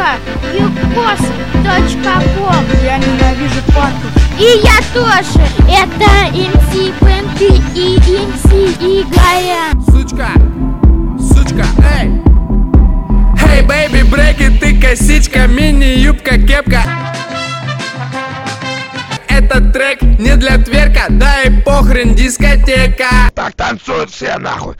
Юкос.ком. Я ненавижу панков. И я тоже. Это МС Пенки и МС Игоря. Сучка, сучка, эй! Эй, бэйби, брейки, ты косичка, мини-юбка, кепка. Этот трек не для тверка, да и похрен дискотека. Так танцуют все нахуй.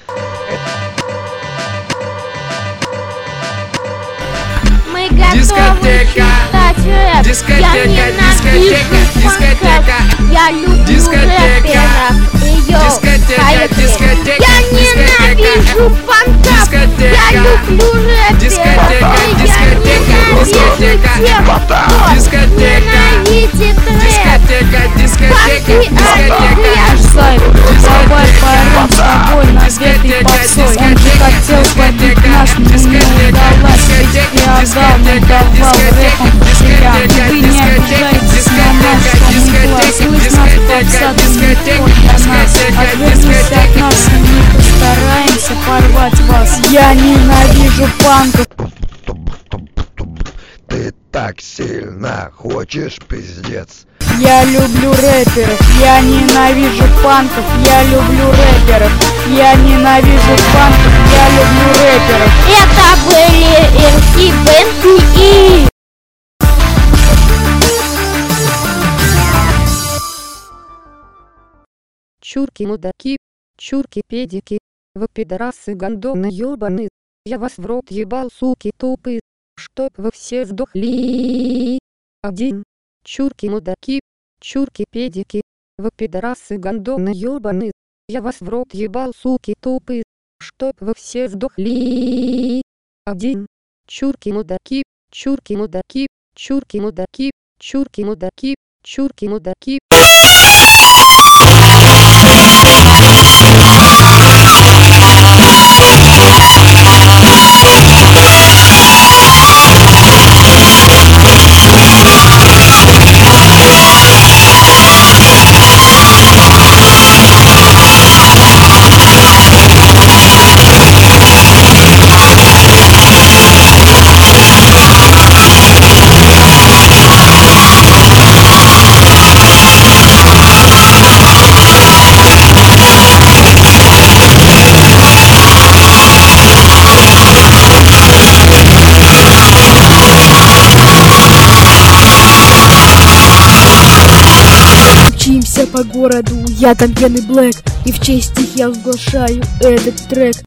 Мы готовы Дискотека. читать рэп. Дискотека, Я дискотека, ненавижу дискотека. панков. Я люблю Дискотека. рэперов. Йоу, Дискотека, поехали. дискотека, Я дискотека. ненавижу панков. Дискотека. Я люблю рэперов. Дискотека, дискотека, дискотека. Дискотека. Ненавидит рэп. Дискотека, дискотека, дискотека. Сайт, давай поорем с тобой над этой Дискотека, попсой. Он же дискотека, хотел побить дискотека, нас, но не дискотека, удалось. дискотека, Я отдал, не дискотека, давал дискотека, рэпом себя. дискотека, Вы не дискотека, обижайтесь на нас, что мы класс. Слышь, нас попса, ты не вход для нас. Отвернись от нас, и мы постараемся порвать вас. Я ненавижу панков. Ты так сильно хочешь, пиздец. Я люблю рэперов, я ненавижу панков, я люблю рэперов, я ненавижу панков, я люблю рэперов. Это были МС Пенки и... Чурки мудаки, чурки педики, вы пидорасы гондоны ёбаны, я вас в рот ебал, суки тупые, чтоб вы все сдохли. 1. Чурки мудаки, чурки педики, вы пидорасы гондоны ёбаны, я вас в рот ебал, суки тупые, чтоб вы все сдохли. 1. Чурки мудаки, чурки мудаки, чурки мудаки, чурки мудаки, чурки мудаки. Мчимся по городу, я там пьяный Блэк, и в честь их я возглашаю этот трек.